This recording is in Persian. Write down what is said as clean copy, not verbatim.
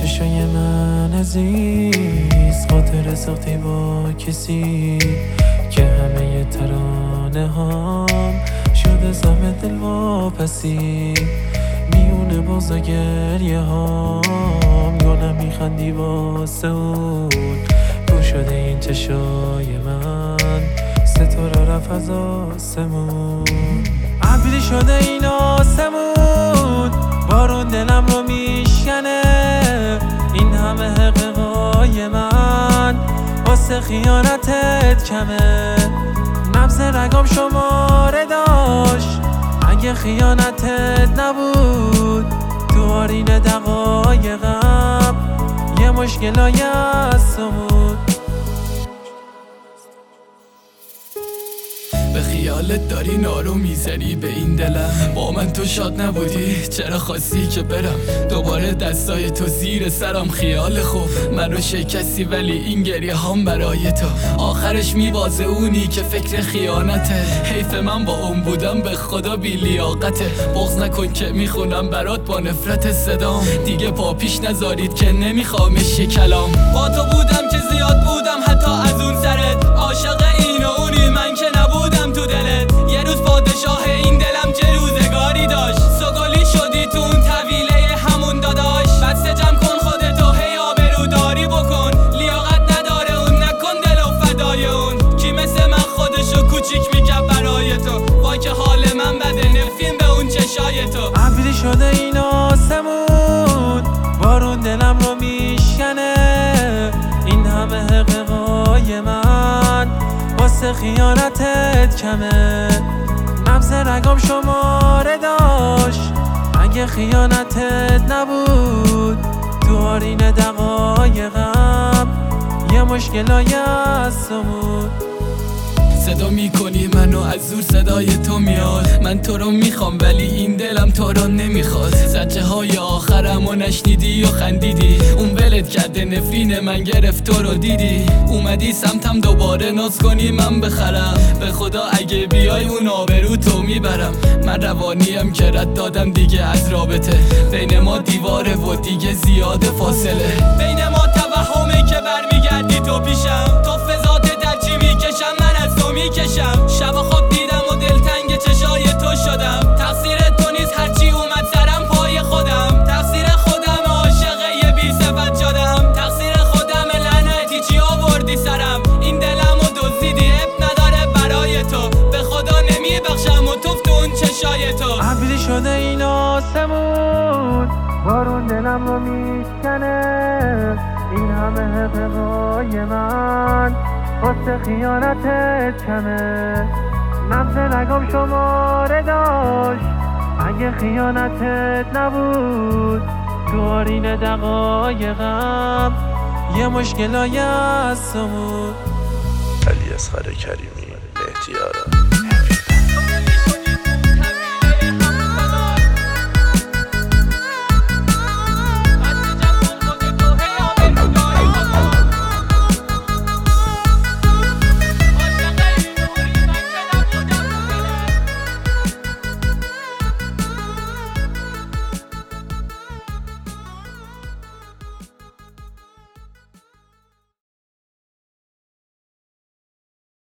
چشای من عزیز، خاطر ساختی با کسی که همه ترانه هام شده زم دل واپسی. میونه بازا گریه هام یا نمیخندی واسه اون. گل شده این چشای من، ستاره رفت از آسمون. ابری شده این آسمون، بارون دلم رو میشکنه. این همه حقیقای من واسه خیانتت کمه. نبض رگام شماره داشت، اگه خیانتت نبود تو آرین دقایقم یه مشکلای هستمون. به خیالت داری نارو میزنی به این دلم. با من تو شاد نبودی، چرا خواستی که برم؟ دوباره دستای تو زیر سرم، خیال خوب منو شکستی ولی این گریه هم برای تو. آخرش میبازه اونی که فکر خیانته. حیف من با اون بودم به خدا بی لیاقته. بغض نکن که میخونم برات با نفرت صدام. دیگه پا پیش نذارید که نمیخوامش یه کلام. با تو بودم که زیاد بودم حتی از اون سرت. عاشق این و اونی من که نبودم تو دلت. یه روز پادشاه این دلم چه روزگاری داشت. سوگلی شدی تو اون طویله همون داداش. بسته جمع کن خودتو هی آبروداری بکن. لیاقت نداره اون، نکن دل و فدای اون. کی مثل من خودشو کوچیک میکرد برای تو. وای که حال من بده، نفرین به اون چشای تو. ابری شده این آسمون، بارون دلم رو میشکنه. این همه حقیقای من واسه خیانتت کمه. نبض رگام شماره داشت، اگه خیانتت نبود تو آرین دقایقم یه مشکلای هستمون. صدا میکنی منو از دور صدای تو میاد. من تو رو میخوام ولی این دلم تو رو نمیخواد. زجه های آخرمو نشنیدی و خندیدی. اون ولت کرده، نفرین من گرفت تو رو دیدی. اومدی سمتم دوباره ناز کنی من بخرم. به خدا اگه بیای اون آبرو تو میبرم. من روانیم که رد دادم دیگه از رابطه. بین ما دیواره و دیگه زیاده فاصله. بین ما توهمه که برمیگردی تو پیشم. تو فضات درچی میکشم من از تو میکشم. شب خواب دیدم و دلتنگ چشای تو شدم. تقصیر تو نیست هرچی اومد سرم پای خودم. تقصیر خودم عاشق یه بی صفت شدم. تقصیر خودم لعنتی چی آوردی سرم. این دلم و دزدیدی اب نداره برای تو. به خدا نمیبخشم و توف تو اون چشای تو. ابری شده این آسمون، بارون دلم رو میشکنه. این همه حقیقای من واسه خیانتت کمه. نبض رگام شماره داشت، اگه خیانتت نبود تو آرین دقایقم یه مشکلای هستمون. علی اصغر کریمی، مهدی آرا.